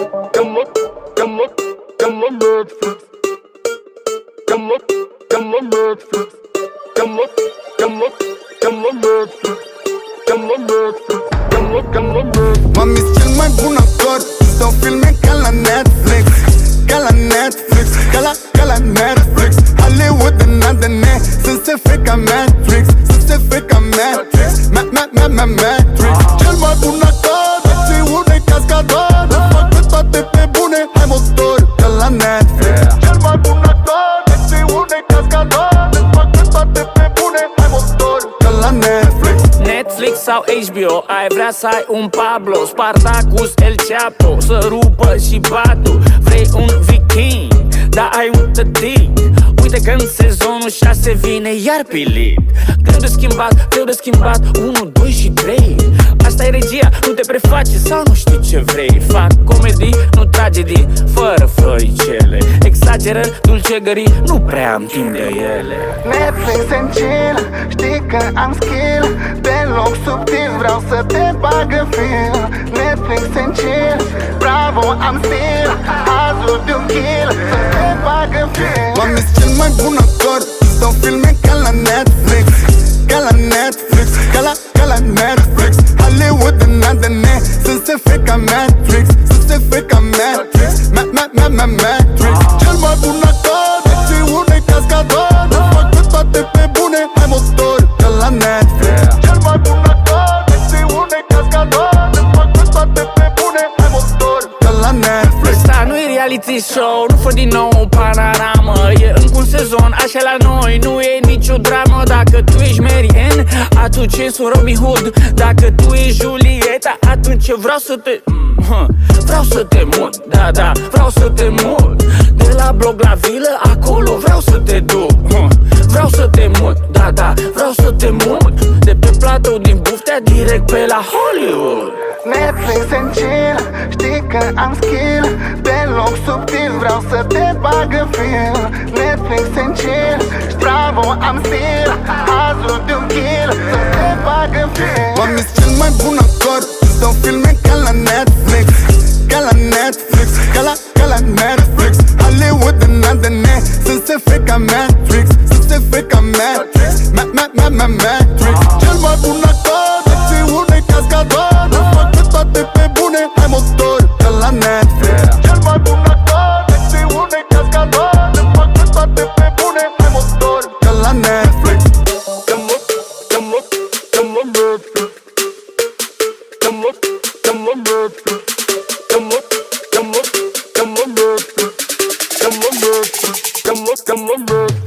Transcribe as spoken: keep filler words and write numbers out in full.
Come on, come on, come on Netflix. Come on, come on Netflix. Come on, come on, come on Netflix. Come on Netflix. Come on, come on Netflix. Mami, cel mai bun actor, îți dau filme ca la Netflix. Ca la Netflix, ca la, ca la Netflix. Hollywood în A D N, sunt se fe ca Matrix. Sunt se fe ca Matrix, ma, ma, ma, ma, Matrix. Cel mai bun actor, acțiune cascador. Îți fac pe toate pe bune, hai motor, ca la Netflix. Cel mai bun actor, acțiune cascador. Îți fac pe toate pe bune, hai motor, ca la Netflix. Netflix sau H B O, ai vrea să ai un Pablo, Spartacus, El Chapo, să rupă și batul. Vrei un viking, dar ai un tătic. Uite că în sezonul șase vine iar pilit. Greu de schimbat, greu de schimbat, unu, doi și trei. Asta e regia, nu te preface sau nu știi ce vrei. Fac comedii, nu tragedii, fără floricele. Exagerări, dulcegării, nu prea am timp de ele. Netflix and chill, știi că am skill. Deloc subtil, vreau să te bag în film. Netflix and chill, bravo, am stil. Azul de un kill, să te bag în film. Mami, cel mai bun actor, îți dau filme ca la Netflix. Ca la Netflix, ca la, ca la Netflix. Hollywood în A D N, sunt se fe ca Matrix. Sunt se fe ca Matrix, ma, ma, ma, ma, Matrix. Cel mai bun actor, acțiune cascador. Îți fac pe toate pe bune, hai motor, ca la Netflix. Cel mai bun actor, acțiune cascador. Îți fac pe toate pe bune, hai motor, ca la Netflix. Ăsta nu-i reality show, nu fă din nou o panoramă. E încă un sezon, așa la noi, nu e nicio dramă. Dacă tu ești Marianne, atunci eu sunt Robin Hood. Dacă tu ești Julieta, atunci eu vreau să te... Vreau să te mut, da, da, vreau să te mut. De la blog la vilă, acolo vreau să te duc. Vreau să te mut, da, da, vreau să te mut. De pe platou din Buftea, direct pe la Hollywood. Netflix and chill, știi că am skill. Deloc subtil, vreau să te bag în film. Netflix and chill, bravo, am stil. Azul de un kill, să te bag în film. Mami, cel mai bun actor, îți dau filme ca la Netflix. Ca la Netflix, ca la, ca la Netflix. Hollywood în A D N, sunt se fe ca Matrix. Sunt se fe ca Matrix, ma, ma, ma, ma, Matrix. Cel mai bun actor, acțiune cascador. Îți fac pe toate pe bune, hai motor, ca la Netflix. Cel mai bun actor, acțiune cascador. Îți fac pe toate pe bune, hai motor, ca la Netflix. Come on, come on, come on Netflix. Come on, come on Netflix. Come on, come on, come on Netflix. Come on Netflix. Come on, come on Netflix.